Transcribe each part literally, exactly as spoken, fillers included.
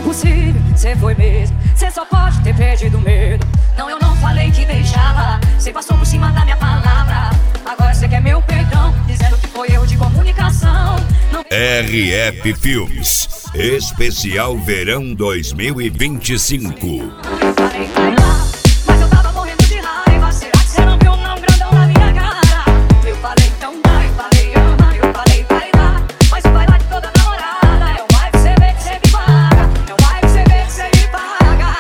possível, cê foi mesmo. Cê só pode ter perdido medo. Não, eu não falei que deixava. Cê passou por cima da minha palavra. Agora cê quer meu perdão, dizendo que foi erro de comunicação. Não... R F Filmes Especial Verão dois mil e vinte e cinco. Eu falei, vai lá, mas eu tava morrendo de raiva. Será que cê não viu um não grandão na minha cara? Eu falei, então vai, eu falei, ama. Eu falei, vai lá, mas o vai lá de toda namorada. É o vai que cê vê que cê me paga. É o vai que cê vê que cê me paga.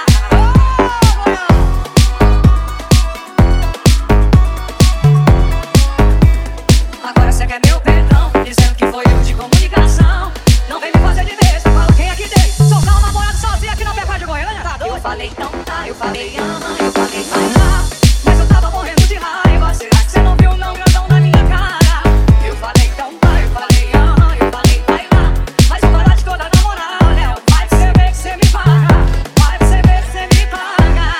Oh, agora cê quer meu perdão, dizendo que foi erro de comunicação. Não vem me fazer de besta, fala quem é que tem. Soltar um namorado sozinho aqui na Pecado de Goiânia, tá doido? Eu falei, então tá, eu falei, ama. Eu falei, vai lá, mas eu tava morrendo de raiva. Será que cê não viu não grandão na minha cara? Eu falei, então tá, eu falei, ama. Eu falei, vai lá, mas eu parar de toda namorada. É o vai que cê vê que cê me paga. Vai que cê vê que cê me paga.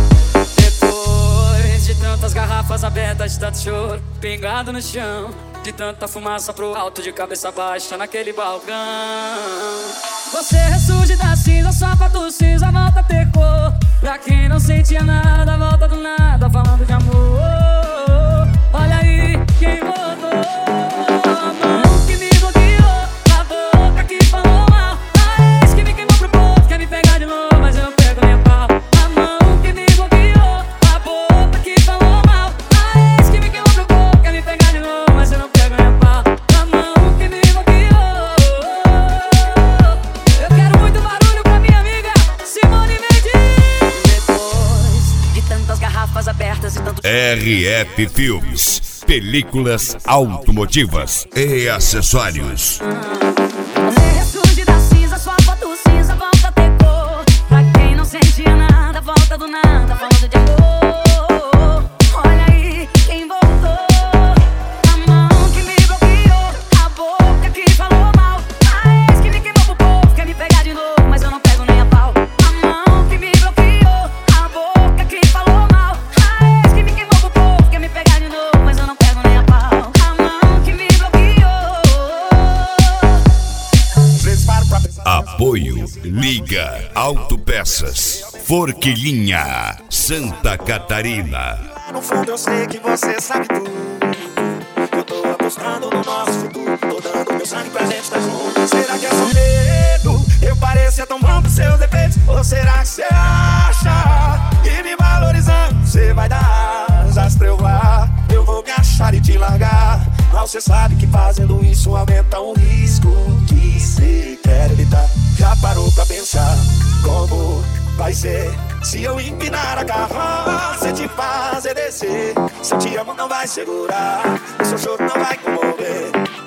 Depois de tantas garrafas abertas, de tanto choro pingado no chão, de tanta fumaça pro alto, de cabeça baixa naquele balcão, você ressurge da cinza, sua foto cinza volta a ter cor. Pra quem não sentia nada, volta do nada, falando de amor. Olha aí quem voltou. A mão que me bloqueou, a boca que falou mal, a ex que me queimou pro povo, quer me pegar de novo, mas eu não pego nem a pau. A mão que me bloqueou, a boca que falou mal, a ex que me queimou pro povo, quer me pegar de novo, mas eu não pego nem a pau. A mão que me bloqueou. Eu quero muito barulho pra minha amiga Simone Mendes. Depois de tantas garrafas abertas e tanto... R F Filmes, películas automotivas e acessórios. Você ressurge da cinza, sua foto cinza volta a ter cor. Pra quem não sentia nada, volta do nada, falando de amor. Olha aí quem voltou. A mão que me bloqueou, a boca que falou mal, a ex que me queimou pro povo, quer me pegar de novo, mas eu não pego nem a pau. A mão que me bloqueou, a boca que falou mal, a ex que me queimou pro povo, quer me pegar de novo, mas eu não pego nem a pau. A mão que me bloqueou. Apoio Liga Autopeças, Forquilinha, Santa Catarina. No fundo eu sei que você sabe tudo. Eu tô apostando no nosso futuro. Tô dando meu sangue pra gente estar junto. Será que é só medo? Eu parecia tão bom pros seus defeitos. Ou será que você acha que me valorizando você vai dar asas pra eu voar? Eu vou me achar e te largar. Mal cê sabe que fazendo isso aumenta o risco que cê quer evitar. Já parou pra pensar como vai ser se eu empinar a carroça e te fazer descer? Se eu te amo não vai segurar, o seu choro não vai comover.